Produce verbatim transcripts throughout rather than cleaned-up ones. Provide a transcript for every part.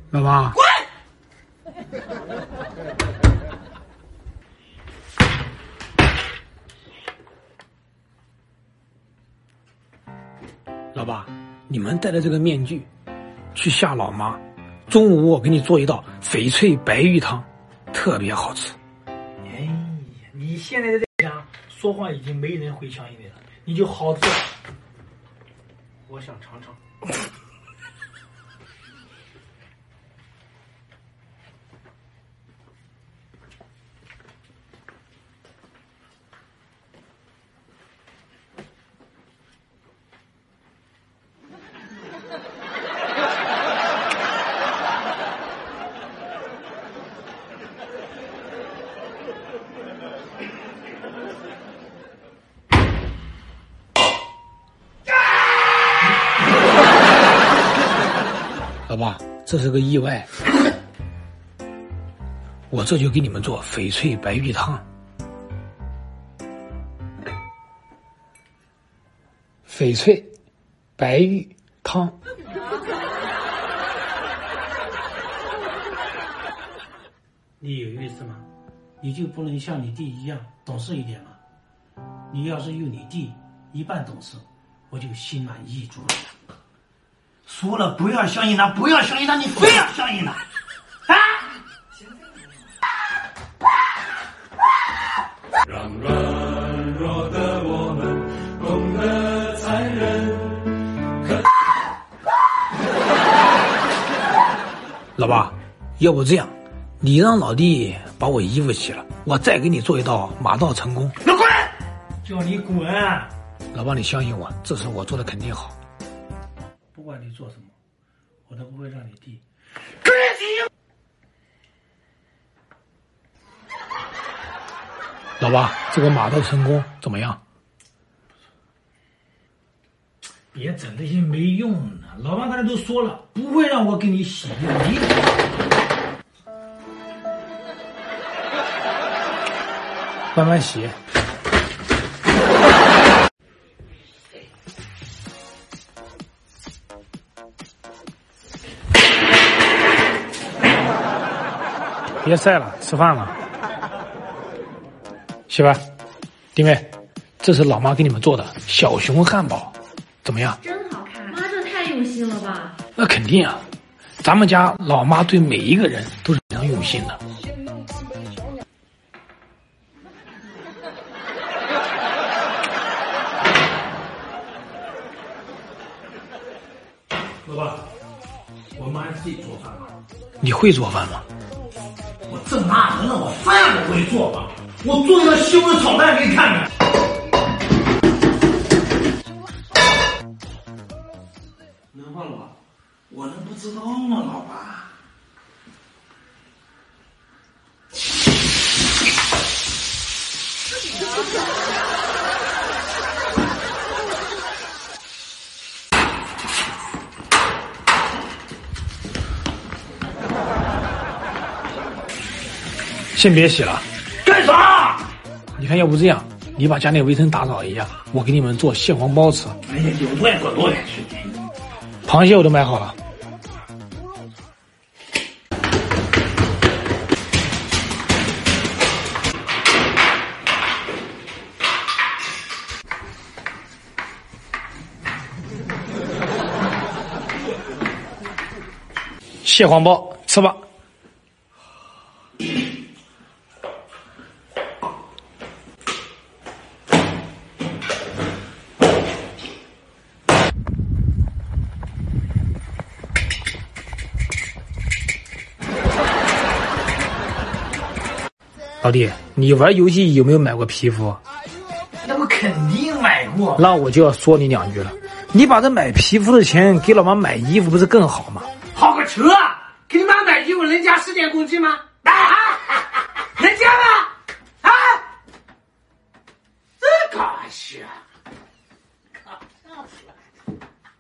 老妈， 滚！ 老爸，你们戴着这个面具去吓老妈。中午我给你做一道翡翠白玉汤，特别好吃。 哎呀，你现在在家说话已经没人会相信你了，你就好吃。我想尝尝。 老爸，这是个意外，我这就给你们做翡翠白玉汤。翡翠白玉汤， 你有意思吗？你就不能像你弟一样懂事一点吗？你要是有你弟一半懂事，我就心满意足了。说了不要相信他，不要相信他，你非要相信他，啊！ 让软弱的我们懂得残忍。 老爸，要不这样，你让老弟把我衣服洗了，我再给你做一道马到成功。 那滚！叫你滚！ 老爸，你相信我，这事我做的肯定好。 不管你做什么，我都不会让你弟跟你。老爸，这个马到成功怎么样？ 别整这些没用的，老爸刚才都说了，不会让我给你洗衣服。 慢慢洗。别晒了，吃饭了。媳妇儿，弟妹，这是老妈给你们做的小熊汉堡，怎么样？ 真好看，妈这太用心了吧？ 那肯定啊，咱们家老妈对每一个人都是非常用心的。 老爸，我妈自己做饭吗？ 你会做饭吗？ 我这哪能让我饭不会做吧？我做个西红柿炒蛋给你看看。能忘了？我能不知道吗，老爸？ 先别洗了。 干啥？ 你看，要不这样，你把家里卫生打扫一下，我给你们做蟹黄包吃。 哎呀，有多远滚多远去！ 螃蟹我都买好了。蟹黄包吃吧。老弟，你玩游戏有没有买过皮肤？ 那我肯定买过。 那我就要说你两句了。你把这买皮肤的钱给老妈买衣服，不是更好吗？ 好个车！给你妈买衣服能加十点工资吗？啊，能加吗？啊，这搞笑，搞笑死了！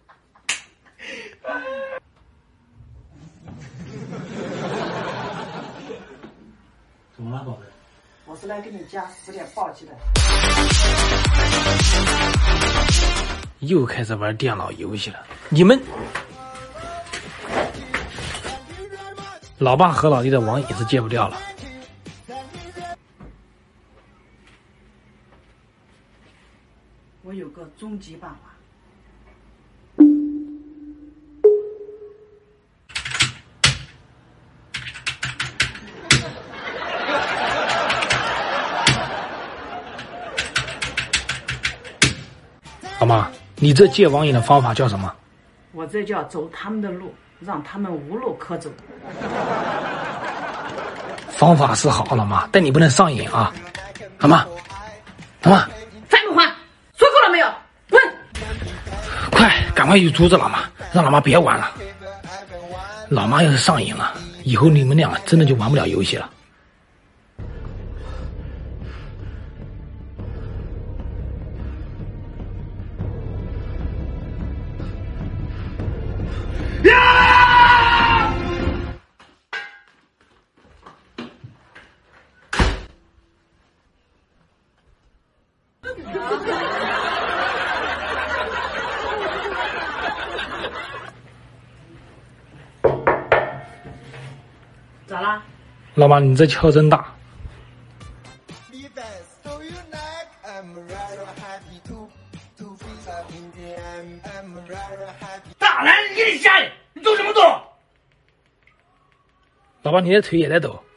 怎么了，宝贝？ 我是来给你加十点暴击的。 又开始玩电脑游戏了，你们老爸和老弟的网瘾是戒不掉了。 我有个终极办法。 老妈，你这戒网瘾的方法叫什么？ 我这叫走他们的路，让他们无路可走。 方法是好，老妈，但你不能上瘾啊！老妈，老妈， 还不还？说够了没有？滚！ 快，赶快去阻止老妈，让老妈别玩了。老妈要是上瘾了，以后你们俩真的就玩不了游戏了。 咋啦？ 老妈，你这敲真大。 大男人给你下去，你动什么动？ 老爸，你的腿也在抖。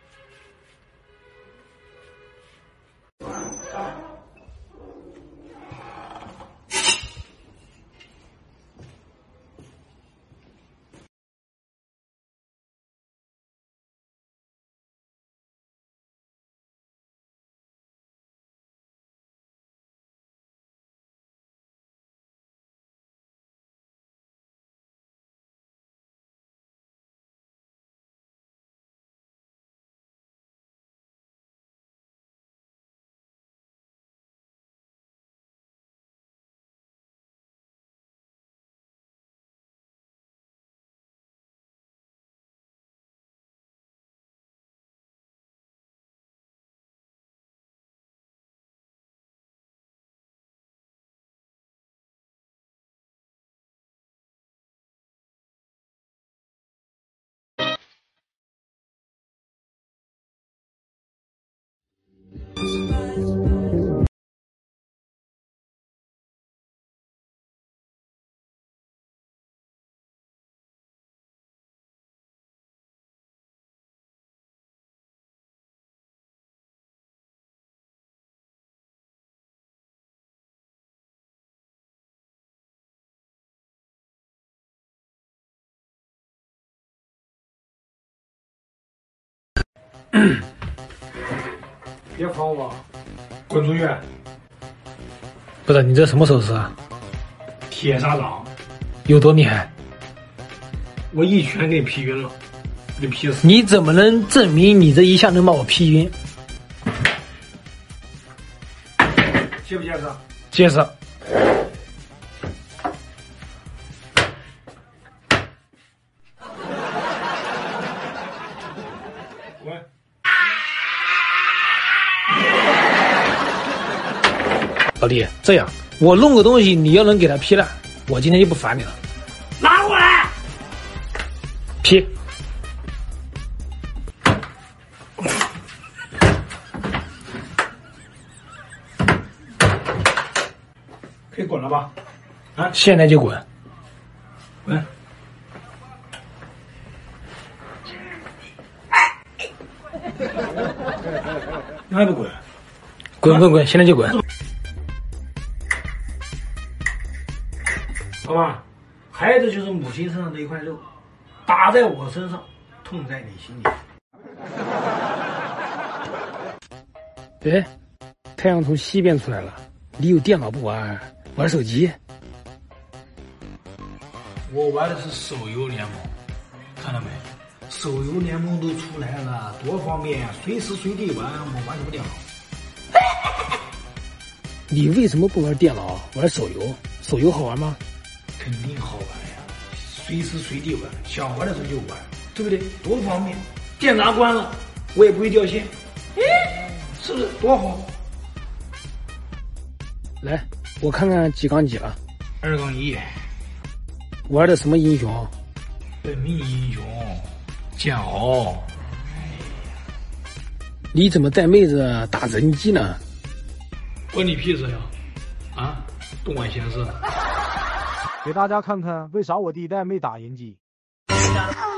别烦我，滚出去！ 不是，你这什么手势啊？ 铁砂掌， 有多厉害？ 我一拳给你劈晕了，给你劈死！ 你怎么能证明你这一下能把我劈晕？ 结不结实？ 结实。 滚！ 老弟，这样我弄个东西，你要能给他劈烂，我今天就不烦你了。 拿过来！ 劈！ 可以滚了吧？啊， 现在就滚！ 滚！你还不滚？ 滚滚滚！现在就滚！ 好吧，孩子就是母亲身上的一块肉，打在我身上，痛在你心里。 哎，太阳从西边出来了，你有电脑不玩，玩手机？ 我玩的是手游联盟，看到没？手游联盟都出来了，多方便呀，随时随地玩。我玩什么电脑？ 你为什么不玩电脑，玩手游？手游好玩吗？ 肯定好玩呀，随时随地玩，想玩的时候就玩，对不对？多方便，电闸关了我也不会掉线，哎，是不是多好？ 来，我看看几杠几了。 二杠一。 玩的什么英雄？ 本命英雄， 脚。你怎么带妹子打人机呢？ 关你屁事呀！啊，不管闲事。 给大家看看为啥我第一代没打人机。